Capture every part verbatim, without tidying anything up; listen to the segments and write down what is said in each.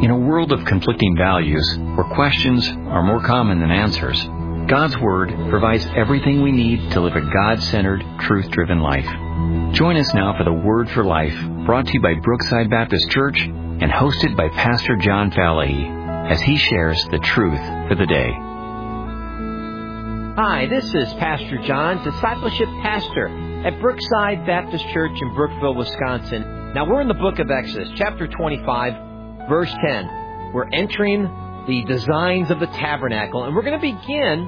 In a world of conflicting values, where questions are more common than answers, God's Word provides everything we need to live a God-centered, truth-driven life. Join us now for the Word for Life, brought to you by Brookside Baptist Church and hosted by Pastor John Falahy, as he shares the truth for the day. Hi, this is Pastor John, Discipleship Pastor at Brookside Baptist Church in Brookville, Wisconsin. Now, we're in the book of Exodus, chapter twenty-five, verse ten. We're entering the designs of the tabernacle, and we're going to begin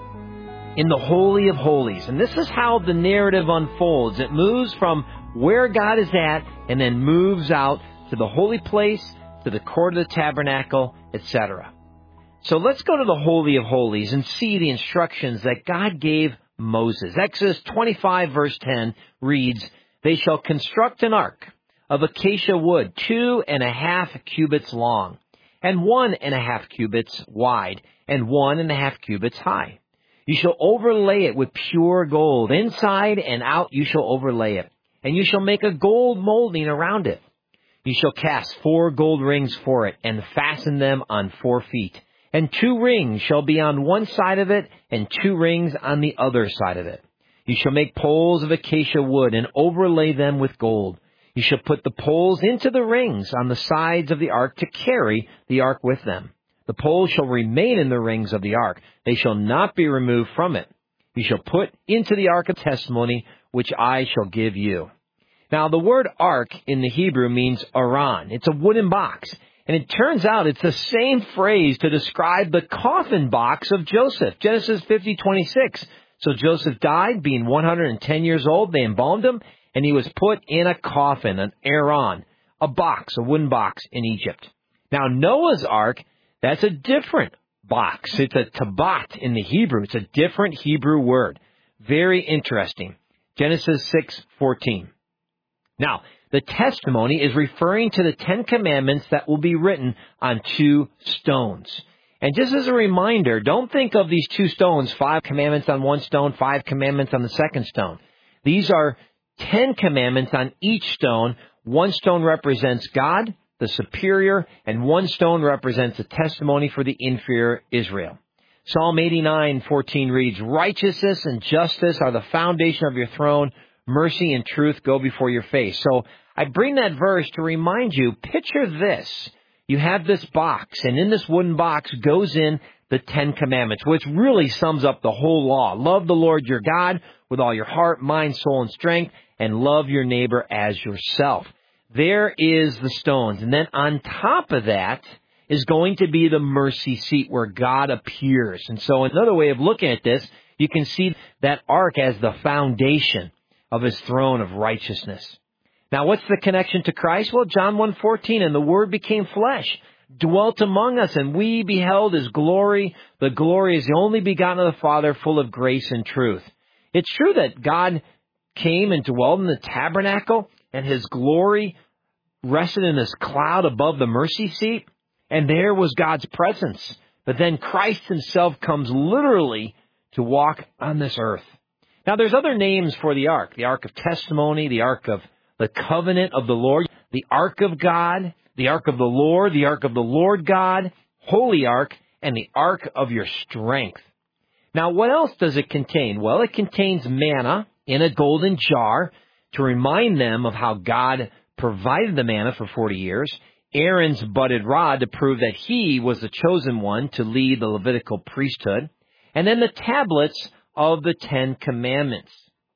in the Holy of Holies. And this is how the narrative unfolds. It moves from where God is at and then moves out to the holy place, to the court of the tabernacle, et cetera. So let's go to the Holy of Holies and see the instructions that God gave Moses. Exodus twenty-five, verse ten reads, "They shall construct an ark of acacia wood, two and a half cubits long, and one and a half cubits wide, and one and a half cubits high. You shall overlay it with pure gold. Inside and out you shall overlay it, and you shall make a gold molding around it. You shall cast four gold rings for it, and fasten them on four feet. And two rings shall be on one side of it, and two rings on the other side of it. You shall make poles of acacia wood, and overlay them with gold. You shall put the poles into the rings on the sides of the ark to carry the ark with them. The poles shall remain in the rings of the ark. They shall not be removed from it. You shall put into the ark of testimony, which I shall give you." Now, the word ark in the Hebrew means aran. It's a wooden box. And it turns out it's the same phrase to describe the coffin box of Joseph. Genesis fifty twenty-six. So Joseph died, being one hundred ten years old. They embalmed him, and he was put in a coffin, an aran, a box, a wooden box in Egypt. Now, Noah's ark, that's a different box. It's a tabat in the Hebrew. It's a different Hebrew word. Very interesting. Genesis six fourteen. Now, the testimony is referring to the Ten Commandments that will be written on two stones. And just as a reminder, don't think of these two stones, five commandments on one stone, five commandments on the second stone. These are ten commandments on each stone. One stone represents God, the superior, and one stone represents a testimony for the inferior Israel. Psalm eighty-nine fourteen reads, "Righteousness and justice are the foundation of your throne. Mercy and truth go before your face." So I bring that verse to remind you, picture this. You have this box, and in this wooden box goes in the Ten Commandments, which really sums up the whole law. Love the Lord your God with all your heart, mind, soul, and strength, and love your neighbor as yourself. There is the stones. And then on top of that is going to be the mercy seat where God appears. And so another way of looking at this, you can see that ark as the foundation of his throne of righteousness. Now, what's the connection to Christ? Well, John one fourteen, "And the Word became flesh, dwelt among us, and we beheld his glory. The glory is the only begotten of the Father, full of grace and truth." It's true that God came and dwelled in the tabernacle, and his glory rested in this cloud above the mercy seat, and there was God's presence. But then Christ himself comes literally to walk on this earth. Now, there's other names for the ark, the ark of testimony, the ark of the covenant of the Lord, the ark of God, the ark of the Lord, the ark of the Lord God, holy ark, and the ark of your strength. Now, what else does it contain? Well, it contains manna in a golden jar to remind them of how God provided the manna for forty years, Aaron's budded rod to prove that he was the chosen one to lead the Levitical priesthood, and then the tablets of the Ten Commandments.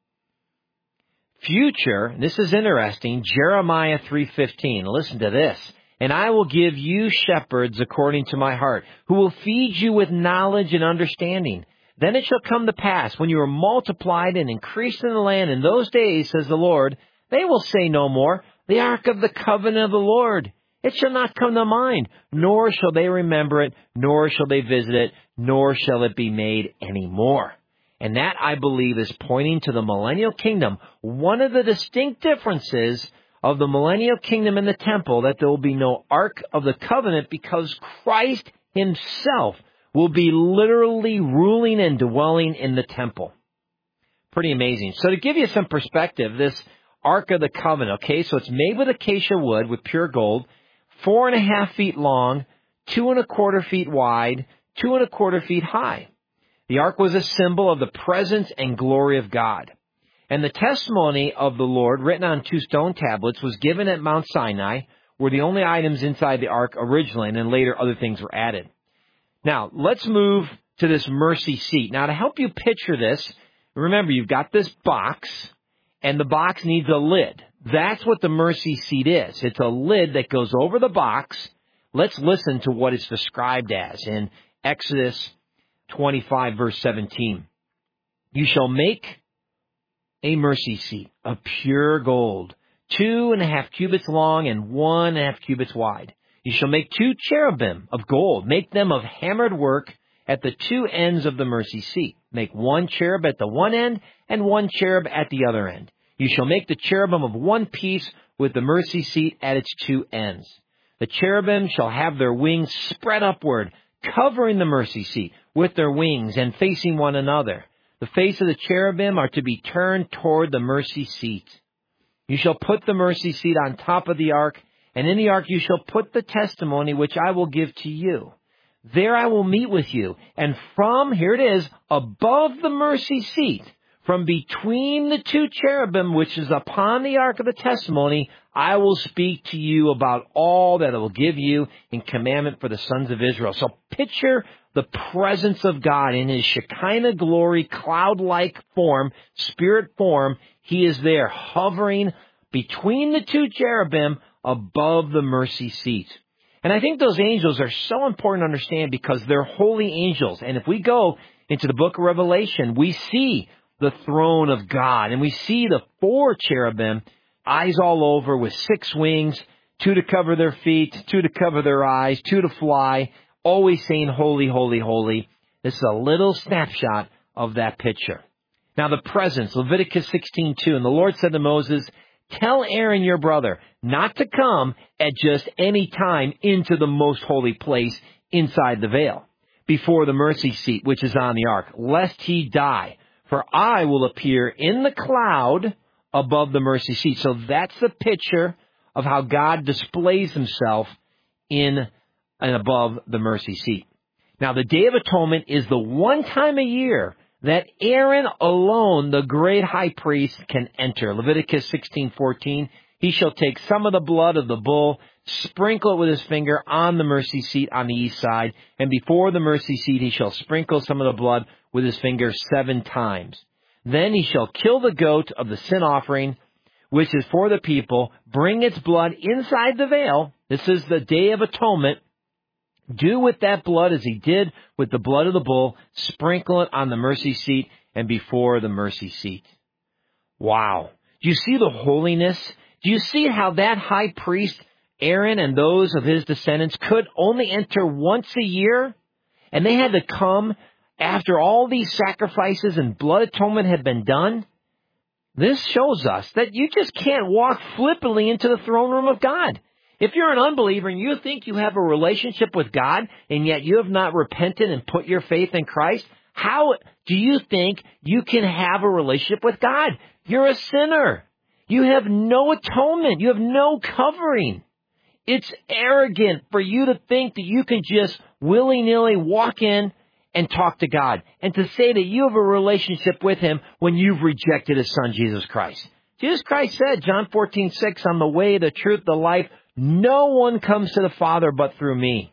Future, this is interesting, Jeremiah three fifteen. Listen to this. "And I will give you shepherds according to my heart, who will feed you with knowledge and understanding. Then it shall come to pass, when you are multiplied and increased in the land in those days, says the Lord, they will say no more, the ark of the covenant of the Lord. It shall not come to mind, nor shall they remember it, nor shall they visit it, nor shall it be made any more." And that, I believe, is pointing to the millennial kingdom. One of the distinct differences of the millennial kingdom and the temple, that there will be no ark of the covenant, because Christ himself will be literally ruling and dwelling in the temple. Pretty amazing. So to give you some perspective, this Ark of the Covenant, okay, so it's made with acacia wood with pure gold, four and a half feet long, two and a quarter feet wide, two and a quarter feet high. The ark was a symbol of the presence and glory of God. And the testimony of the Lord, written on two stone tablets, was given at Mount Sinai, were the only items inside the ark originally, and then later other things were added. Now, let's move to this mercy seat. Now, to help you picture this, remember, you've got this box, and the box needs a lid. That's what the mercy seat is. It's a lid that goes over the box. Let's listen to what it's described as in Exodus twenty-five, verse seventeen. You shall make a mercy seat of pure gold, two and a half cubits long and one and a half cubits wide. You shall make two cherubim of gold. Make them of hammered work at the two ends of the mercy seat. Make one cherub at the one end and one cherub at the other end. You shall make the cherubim of one piece with the mercy seat at its two ends. The cherubim shall have their wings spread upward, covering the mercy seat with their wings and facing one another. The face of the cherubim are to be turned toward the mercy seat. You shall put the mercy seat on top of the ark, and in the ark you shall put the testimony which I will give to you. There I will meet with you, and from, here it is, above the mercy seat, from between the two cherubim which is upon the ark of the testimony, I will speak to you about all that I will give you in commandment for the sons of Israel. So picture the presence of God in His Shekinah glory, cloud-like form, spirit form. He is there hovering between the two cherubim above the mercy seat. And I think those angels are so important to understand because they're holy angels. And if we go into the book of Revelation, we see the throne of God. And we see the four cherubim, eyes all over with six wings, two to cover their feet, two to cover their eyes, two to fly, always saying, holy, holy, holy. This is a little snapshot of that picture. Now the presence, Leviticus sixteen two, and the Lord said to Moses, tell Aaron your brother not to come at just any time into the most holy place inside the veil, before the mercy seat which is on the ark, lest he die. For I will appear in the cloud above the mercy seat. So that's the picture of how God displays Himself in and above the mercy seat. Now, the Day of Atonement is the one time a year that Aaron alone, the great high priest, can enter. Leviticus sixteen fourteen, he shall take some of the blood of the bull, sprinkle it with his finger on the mercy seat on the east side, and before the mercy seat he shall sprinkle some of the blood with his finger seven times. Then he shall kill the goat of the sin offering, which is for the people, bring its blood inside the veil. This is the Day of Atonement. Do with that blood as he did with the blood of the bull, sprinkle it on the mercy seat and before the mercy seat. Wow. Do you see the holiness? Do you see how that high priest, Aaron, and those of his descendants could only enter once a year? And they had to come after all these sacrifices and blood atonement had been done? This shows us that you just can't walk flippantly into the throne room of God. If you're an unbeliever and you think you have a relationship with God and yet you have not repented and put your faith in Christ, how do you think you can have a relationship with God? You're a sinner. You have no atonement. You have no covering. It's arrogant for you to think that you can just willy-nilly walk in and talk to God and to say that you have a relationship with Him when you've rejected His Son, Jesus Christ. Jesus Christ said, John fourteen six, I'm the way, the truth, the life. No one comes to the Father but through me.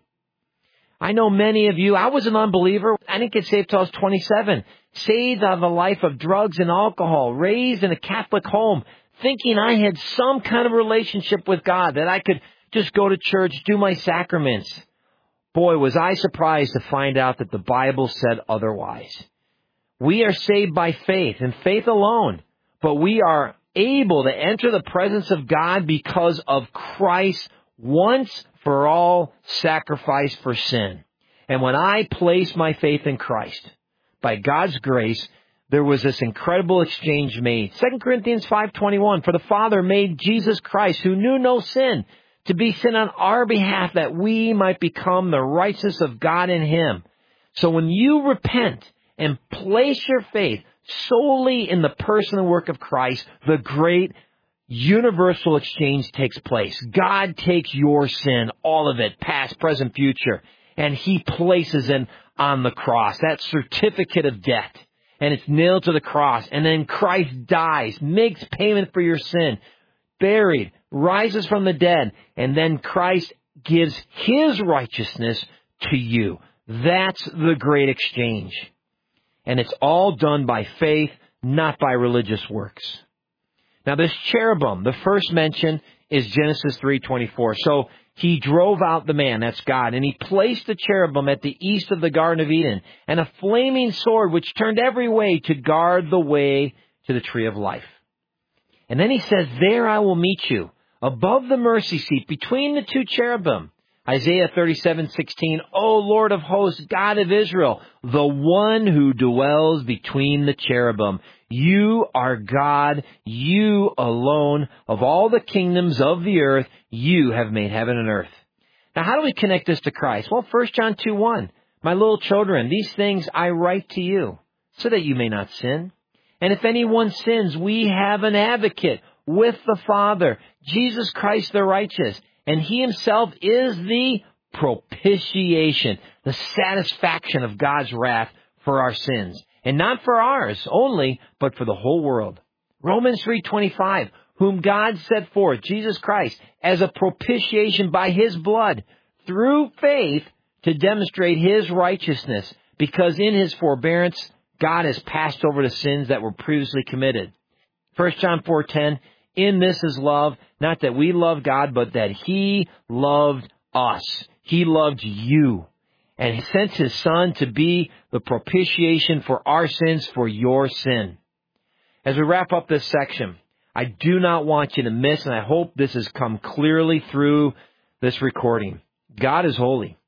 I know many of you, I was an unbeliever. I didn't get saved till I was twenty-seven. Saved out of a life of drugs and alcohol, raised in a Catholic home, thinking I had some kind of relationship with God, that I could just go to church, do my sacraments. Boy, was I surprised to find out that the Bible said otherwise. We are saved by faith and faith alone, but we are able to enter the presence of God because of Christ's once for all sacrifice for sin. And when I placed my faith in Christ, by God's grace, there was this incredible exchange made. Second Corinthians five twenty-one, for the Father made Jesus Christ, who knew no sin, to be sin on our behalf, that we might become the righteousness of God in Him. So when you repent and place your faith solely in the person and work of Christ, the great universal exchange takes place. God takes your sin, all of it, past, present, future, and He places it on the cross, that certificate of debt, and it's nailed to the cross. And then Christ dies, makes payment for your sin, buried, rises from the dead, and then Christ gives His righteousness to you. That's the great exchange. And it's all done by faith, not by religious works. Now this cherubim, the first mention is Genesis three twenty-four. So He drove out the man, that's God, and He placed the cherubim at the east of the Garden of Eden, and a flaming sword which turned every way to guard the way to the tree of life. And then He says, there I will meet you, above the mercy seat, between the two cherubim. Isaiah thirty-seven sixteen, O Lord of hosts, God of Israel, the one who dwells between the cherubim. You are God, you alone, of all the kingdoms of the earth, you have made heaven and earth. Now, how do we connect this to Christ? Well, First John two one, my little children, these things I write to you, so that you may not sin. And if anyone sins, we have an advocate with the Father, Jesus Christ the righteous. And He Himself is the propitiation, the satisfaction of God's wrath for our sins. And not for ours only, but for the whole world. Romans three twenty-five, whom God set forth, Jesus Christ, as a propitiation by His blood, through faith, to demonstrate His righteousness, because in His forbearance, God has passed over the sins that were previously committed. First John four ten, in this is love, not that we love God, but that He loved us. He loved you. And He sent His Son to be the propitiation for our sins, for your sin. As we wrap up this section, I do not want you to miss, and I hope this has come clearly through this recording. God is holy.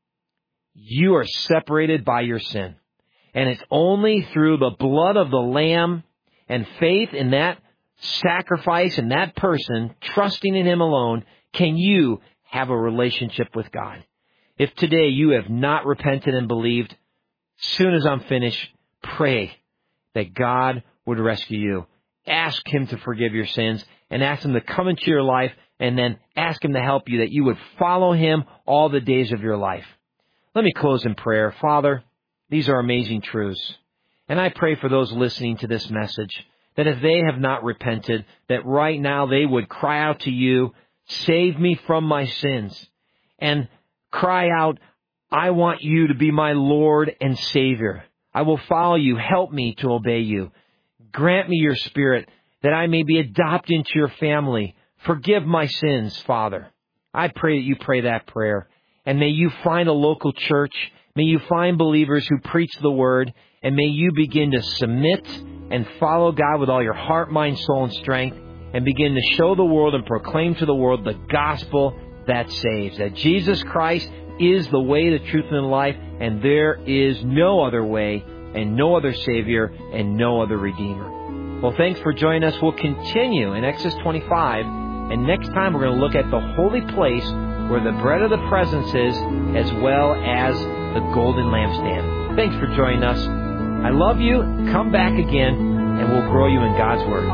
You are separated by your sin. And it's only through the blood of the Lamb and faith in that sacrifice and that person, trusting in Him alone, can you have a relationship with God. If today you have not repented and believed, soon as I'm finished, pray that God would rescue you. Ask Him to forgive your sins and ask Him to come into your life, and then ask Him to help you, that you would follow Him all the days of your life. Let me close in prayer. Father, these are amazing truths. And I pray for those listening to this message, that if they have not repented, that right now they would cry out to you, save me from my sins, and cry out, I want you to be my Lord and Savior. I will follow you. Help me to obey you. Grant me your Spirit, that I may be adopted into your family. Forgive my sins, Father. I pray that you pray that prayer, and may you find a local church. May you find believers who preach the word, and may you begin to submit and follow God with all your heart, mind, soul, and strength, and begin to show the world and proclaim to the world the gospel that saves, that Jesus Christ is the way, the truth, and the life, and there is no other way, and no other Savior, and no other Redeemer. Well, thanks for joining us. We'll continue in Exodus twenty-five, and next time we're going to look at the holy place where the bread of the presence is, as well as the golden lampstand. Thanks for joining us. I love you. Come back again, and we'll grow you in God's Word.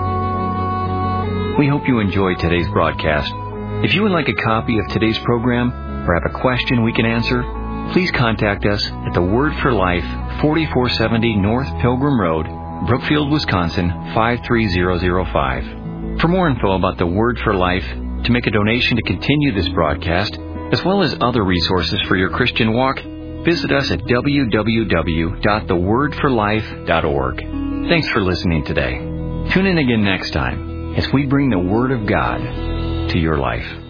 We hope you enjoyed today's broadcast. If you would like a copy of today's program or have a question we can answer, please contact us at the Word for Life, forty-four seventy North Pilgrim Road, Brookfield, Wisconsin, five three zero zero five. For more info about the Word for Life, to make a donation to continue this broadcast, as well as other resources for your Christian walk, visit us at w w w dot the word for life dot org. Thanks for listening today. Tune in again next time as we bring the Word of God to your life.